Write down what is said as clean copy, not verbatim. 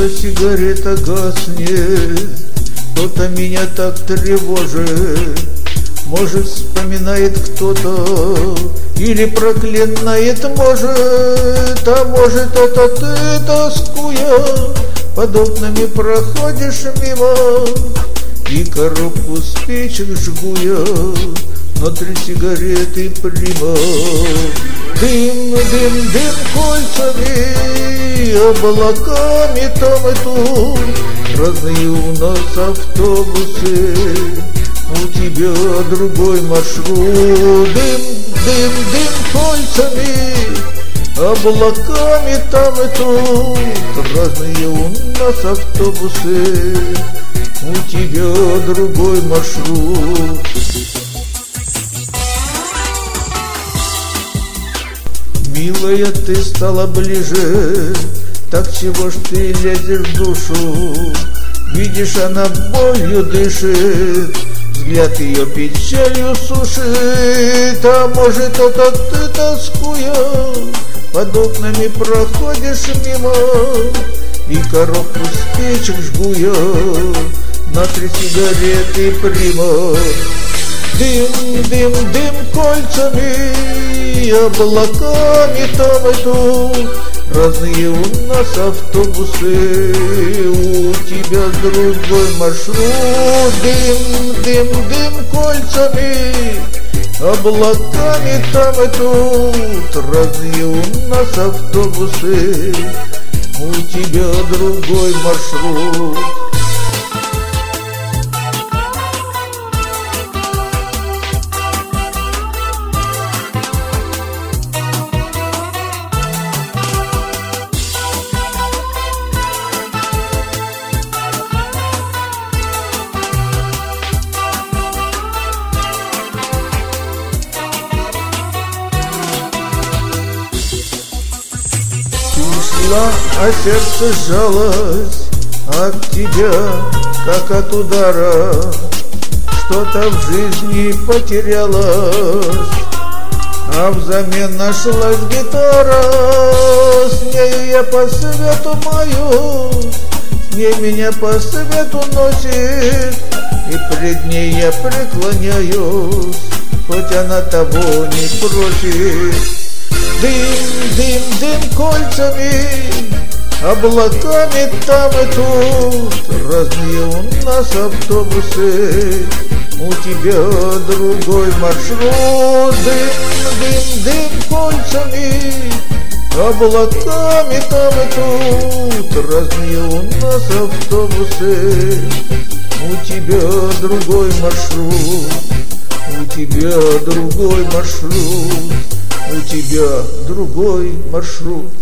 Кто-то сигарета гаснет, кто-то меня так тревожит. Может, вспоминает кто-то или проклинает, может. А может, это ты, тоскуя, под окнами проходишь мимо, и коробку спичек жгуя, внутри сигареты прима. Дым, дым, дым кольцами, облаками там и тут. Разные у нас автобусы, у тебя другой маршрут. Дым, дым, дым кольцами, облаками там и тут. Разные у нас автобусы, у тебя другой маршрут. Милая, ты стала ближе, так чего ж ты лезешь в душу? Видишь, она болью дышит, взгляд ее печалью сушит. А может, это ты, тоскуя, под окнами проходишь мимо, и коробку спичек жгуя, внутри сигареты прима. Дым, дым, дым кольцами, облаками там и тут. Разные у нас автобусы, у тебя другой маршрут. Дым, дым, дым кольцами, облаками там и тут. Разные у нас автобусы, у тебя другой маршрут. А сердце сжалось от тебя, как от удара. Что-то в жизни потерялось, а взамен нашлась гитара. С нею я по свету мою, с ней меня по свету носит, и пред ней я преклоняюсь, хоть она того не просит. Дым, дым, дым кольцами, облаками там и тут. Разные у нас автобусы, у тебя другой маршрут. Дым, дым, дым кольцами, облаками там и тут. Разные у нас автобусы, у тебя другой маршрут. У тебя другой маршрут. У тебя другой маршрут.